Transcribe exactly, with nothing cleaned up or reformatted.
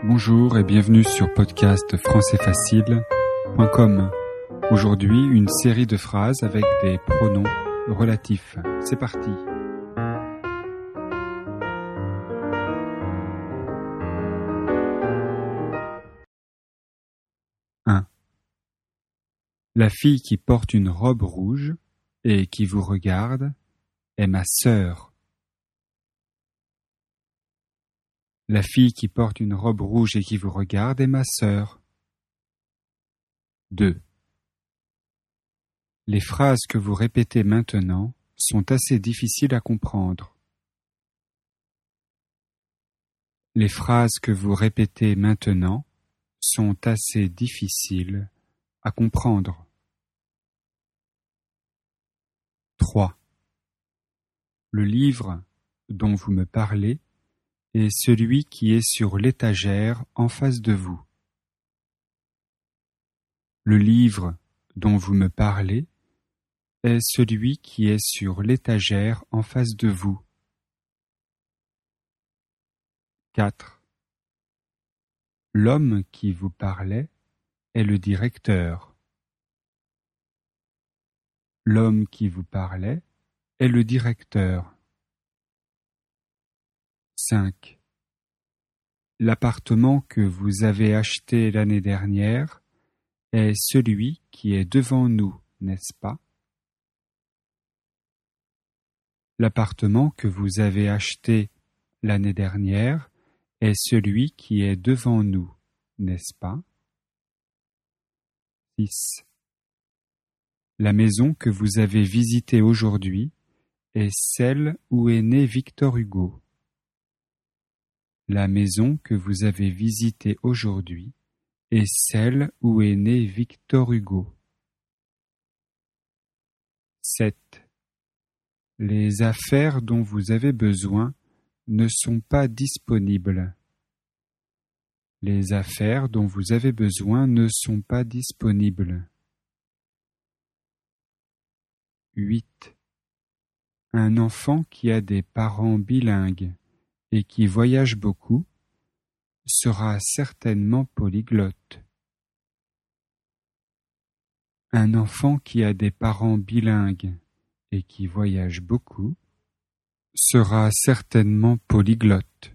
Bonjour et bienvenue sur podcast français facile point com. Aujourd'hui, une série de phrases avec des pronoms relatifs. C'est parti. un. La fille qui porte une robe rouge et qui vous regarde est ma sœur. La fille qui porte une robe rouge et qui vous regarde est ma sœur. deux. Les phrases que vous répétez maintenant sont assez difficiles à comprendre. Les phrases que vous répétez maintenant sont assez difficiles à comprendre. trois. Le livre dont vous me parlez est celui qui est sur l'étagère en face de vous. Le livre dont vous me parlez est celui qui est sur l'étagère en face de vous. quatre. L'homme qui vous parlait est le directeur. L'homme qui vous parlait est le directeur. cinq. L'appartement que vous avez acheté l'année dernière est celui qui est devant nous, n'est-ce pas? L'appartement que vous avez acheté l'année dernière est celui qui est devant nous, n'est-ce pas? six. La maison que vous avez visitée aujourd'hui est celle où est né Victor Hugo. La maison que vous avez visitée aujourd'hui est celle où est né Victor Hugo. sept. Les affaires dont vous avez besoin ne sont pas disponibles. Les affaires dont vous avez besoin ne sont pas disponibles. huit. Un enfant qui a des parents bilingues et qui voyage beaucoup sera certainement polyglotte. Un enfant qui a des parents bilingues et qui voyage beaucoup sera certainement polyglotte.